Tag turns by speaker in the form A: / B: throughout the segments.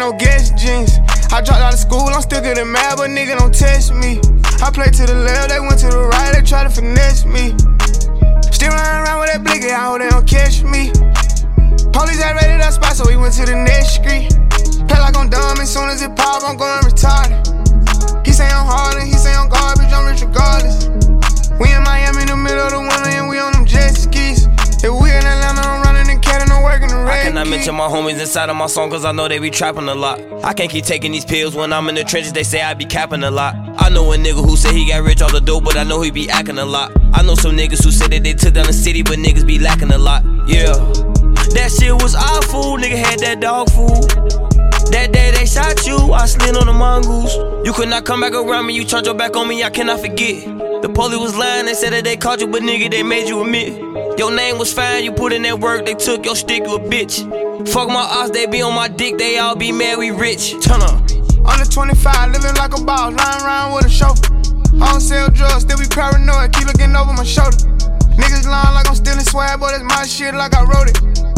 A: ain't no guess jeans. I dropped out of school, I'm still getting mad, but nigga don't test me. I play to the left, they went to the right, they try to finesse me. Still running around with that blicky, I hope they don't catch me. Police had raided that spot, so we went to the next street. Play like I'm dumb, as soon as it pop, I'm going retarded. He say I'm hard and he say I'm garbage, I'm rich regardless. We in Miami in the middle of the winter and we on them jet skis. If we in Atlanta, I'm running in Cat and I'm working the red.
B: I cannot mention my homies inside of my song cause I know they be trapping a lot. I can't keep taking these pills when I'm in the trenches, they say I be capping a lot. I know a nigga who said he got rich off the dope, but I know he be acting a lot. I know some niggas who said that they took down the city, but niggas be lacking a lot. Yeah, that shit was awful, nigga had that dog food. That day they shot you, I slid on the mongoose. You could not come back around me, you turned your back on me, I cannot forget. The police was lying, they said that they caught you, but nigga, they made you admit. Your name was fine, you put in that work, they took your stick, you a bitch. Fuck my ops, they be on my dick, they all be mad, we rich. Turn up.
A: Under 25, living like a boss, riding around with a chauffeur. I don't sell drugs, still be paranoid, keep looking over my shoulder. Niggas lying like I'm stealing swag, but it's my shit like I wrote it.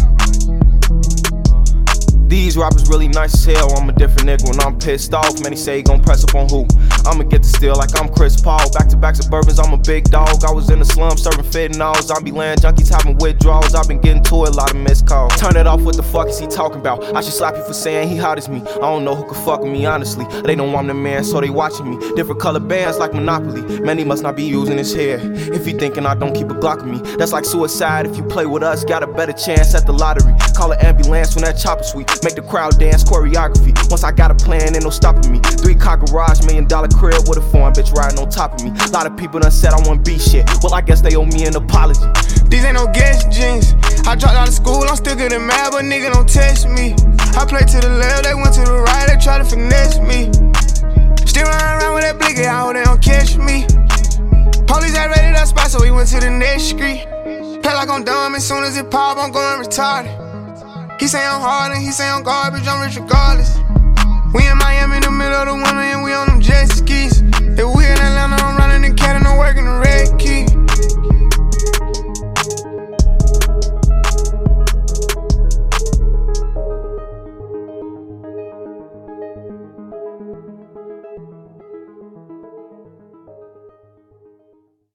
C: These rappers really nice as hell, I'm a different nigga when I'm pissed off. Many say he gon' press up on who? I'ma get the steal like I'm Chris Paul. Back-to-back Suburbans, I'm a big dog. I was in the slum serving fentanyl. Zombie land junkies having withdrawals. I've been getting to a lot of missed calls. Turn it off, what the fuck is he talking about? I should slap you for saying he hot as me. I don't know who could fuck with me, honestly. They know I'm the man, so they watching me. Different color bands like Monopoly. Man, he must not be using his hair. If he thinking I don't keep a Glock with me, that's like suicide. If you play with us, got a better chance at the lottery. Call an ambulance when that chopper sweet. Make the crowd dance, choreography. Once I got a plan, ain't no stopping me. 3-car garage, $1 million crib with a foreign bitch riding on top of me. A lot of people done said I won't be shit. Well, I guess they owe me an apology.
A: These ain't no guess jeans. I dropped out of school, I'm still getting mad, but nigga don't test me. I play to the left, they went to the right, they try to finesse me. Still running around with that blicky, I hope they don't catch me. Police had raided that spot, so we went to the next street. Play like I'm dumb, as soon as it pop, I'm going retarded. He say I'm hard and he say I'm garbage, I'm rich regardless. We in Miami in the middle of the winter and we on them jet skis. If we in Atlanta, I'm running in Cat and I'm working the red key.